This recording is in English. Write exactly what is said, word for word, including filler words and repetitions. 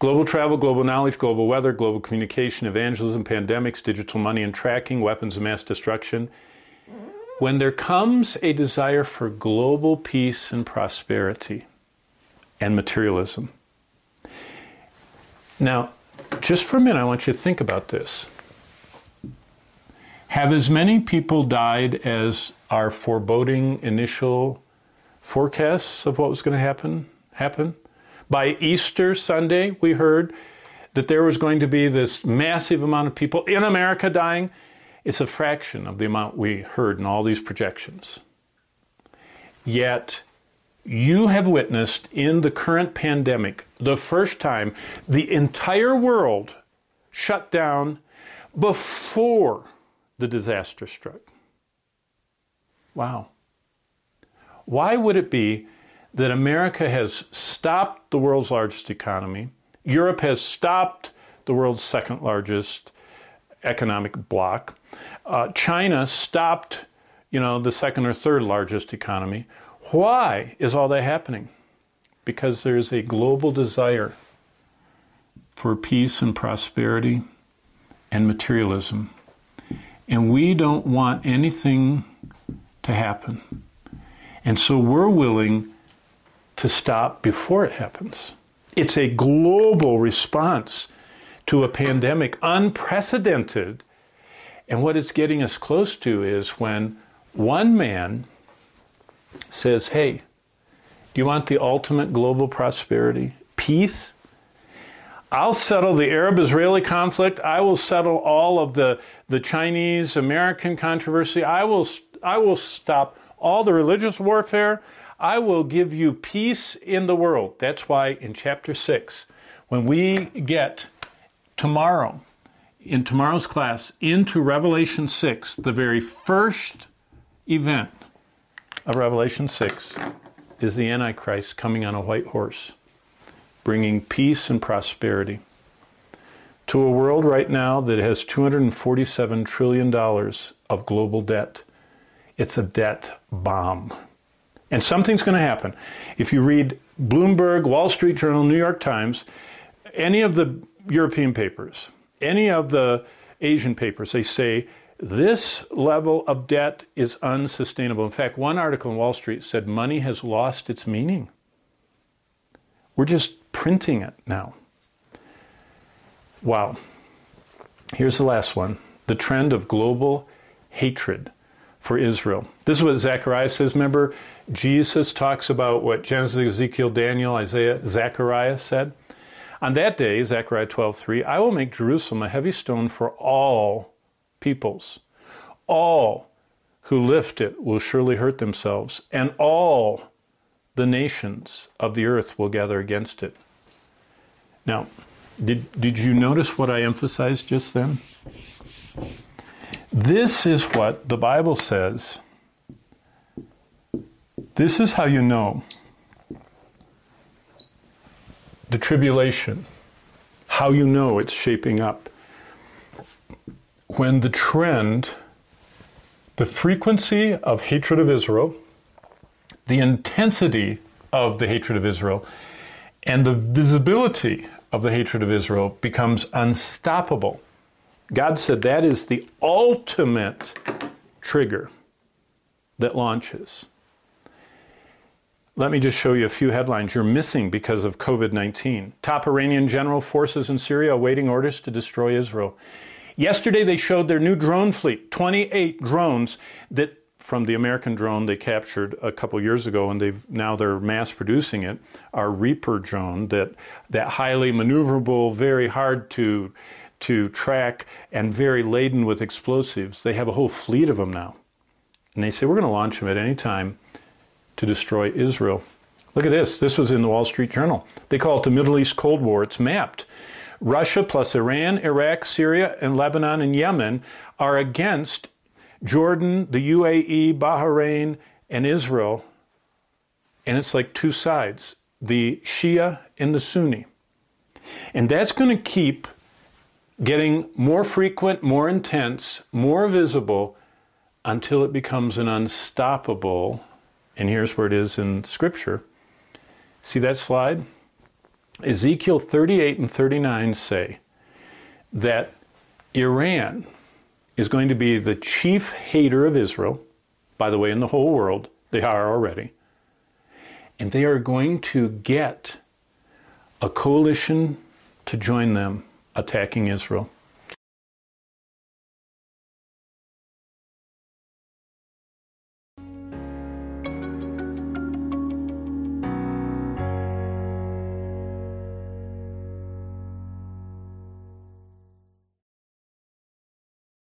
Global travel, global knowledge, global weather, global communication, evangelism, pandemics, digital money and tracking, weapons of mass destruction. When there comes a desire for global peace and prosperity and materialism. Now, just for a minute, I want you to think about this. Have as many people died as our foreboding initial forecasts of what was going to happen happen? By Easter Sunday, we heard that there was going to be this massive amount of people in America dying. It's a fraction of the amount we heard in all these projections. Yet, you have witnessed in the current pandemic, the first time the entire world shut down before the disaster struck. Wow. Why would it be that America has stopped the world's largest economy, Europe has stopped the world's second largest economic bloc, uh, China stopped, you know, the second or third largest economy? Why is all that happening? Because there's a global desire for peace and prosperity and materialism. And we don't want anything to happen. And so we're willing to stop before it happens. It's a global response to a pandemic, unprecedented. And what it's getting us close to is when one man says, hey, do you want the ultimate global prosperity? Peace? I'll settle the Arab-Israeli conflict. I will settle all of the, the Chinese-American controversy. I will, I will stop all the religious warfare. I will give you peace in the world. That's why in chapter six, when we get tomorrow, in tomorrow's class, into Revelation six, the very first event of Revelation six is the Antichrist coming on a white horse, bringing peace and prosperity to a world right now that has two hundred forty-seven trillion dollars of global debt. It's a debt bomb. And something's going to happen. If you read Bloomberg, Wall Street Journal, New York Times, any of the European papers, any of the Asian papers, they say this level of debt is unsustainable. In fact, one article in Wall Street said money has lost its meaning. We're just printing it now. Wow. Here's the last one. The trend of global hatred for Israel. This is what Zechariah says. Remember, Jesus talks about what Genesis, Ezekiel, Daniel, Isaiah, Zechariah said. On that day, Zechariah twelve three, I will make Jerusalem a heavy stone for all peoples. All who lift it will surely hurt themselves, and all the nations of the earth will gather against it. Now, did, did you notice what I emphasized just then? This is what the Bible says. This is how you know the tribulation, how you know it's shaping up. When the trend, the frequency of hatred of Israel, the intensity of the hatred of Israel, and the visibility of the hatred of Israel becomes unstoppable. God said that is the ultimate trigger that launches. Let me just show you a few headlines you're missing because of COVID nineteen. Top Iranian general forces in Syria awaiting orders to destroy Israel. Yesterday they showed their new drone fleet, twenty-eight drones that from the American drone they captured a couple years ago, and they've now they're mass producing it, our Reaper drone, that that highly maneuverable, very hard to to track, and very laden with explosives. They have a whole fleet of them now. And they say, we're going to launch them at any time to destroy Israel. Look at this. This was in the Wall Street Journal. They call it the Middle East Cold War. It's mapped. Russia plus Iran, Iraq, Syria, and Lebanon and Yemen are against Jordan, the U A E, Bahrain, and Israel. And it's like two sides, the Shia and the Sunni. And that's going to keep getting more frequent, more intense, more visible until it becomes an unstoppable, and here's where it is in Scripture. See that slide? Ezekiel thirty-eight and thirty-nine say that Iran is going to be the chief hater of Israel, by the way, in the whole world. They are already. And they are going to get a coalition to join them attacking Israel.